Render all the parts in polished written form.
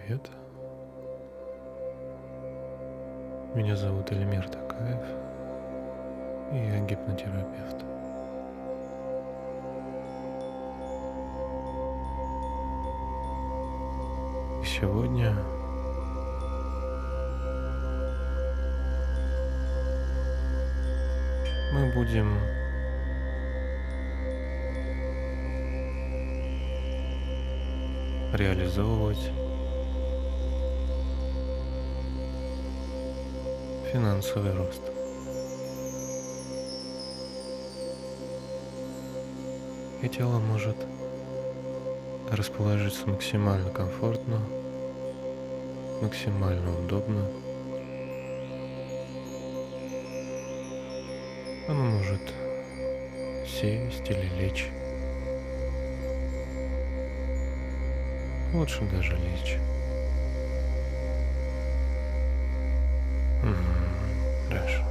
Привет. Меня зовут Эльмир Такаев, и я гипнотерапевт. И сегодня мы будем реализовывать финансовый рост. И тело может расположиться максимально комфортно, максимально удобно. Оно может сесть или лечь. Лучше даже лечь. Хорошо.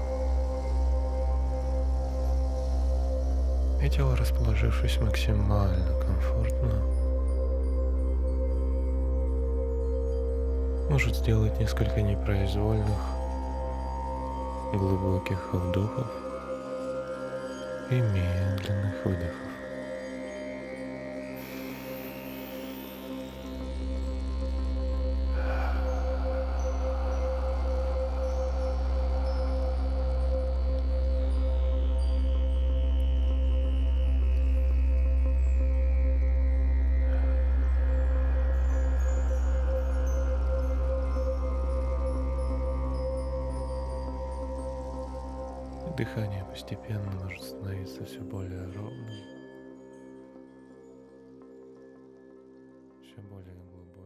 И тело, расположившись максимально комфортно, может сделать несколько непроизвольных, глубоких вдохов и медленных выдохов. Дыхание постепенно может становиться все более ровным, все более глубоким.